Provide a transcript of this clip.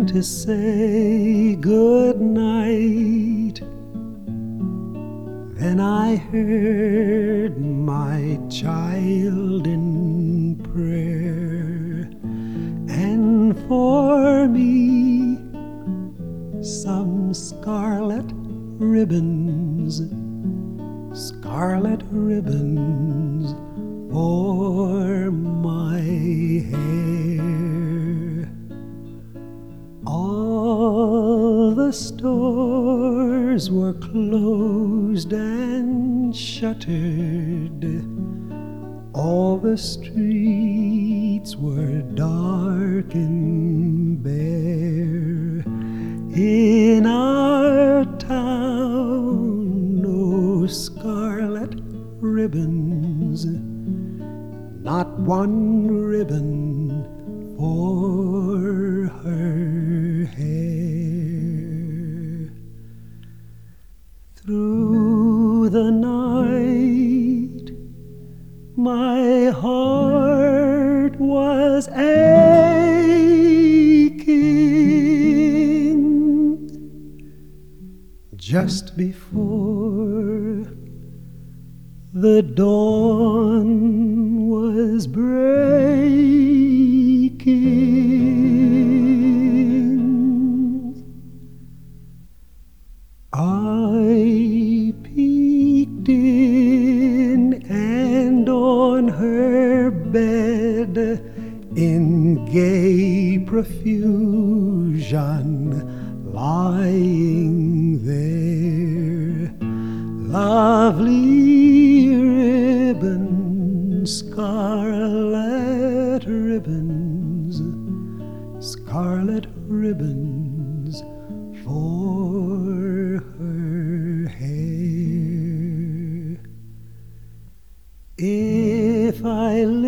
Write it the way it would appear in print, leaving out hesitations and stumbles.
to say good night. Then I heard my child in prayer, and for me some scarlet ribbons for my hair. All the stores were closed and shuttered, all the streets were dark and bare. In our town, no scarlet ribbons, not one ribbon for her hair. Through the night, my heart was aching. Just before the dawn was breaking, I peeked in, and on her bed in gay profusion lying there, lovely ribbons, scarlet ribbons for her hair. If I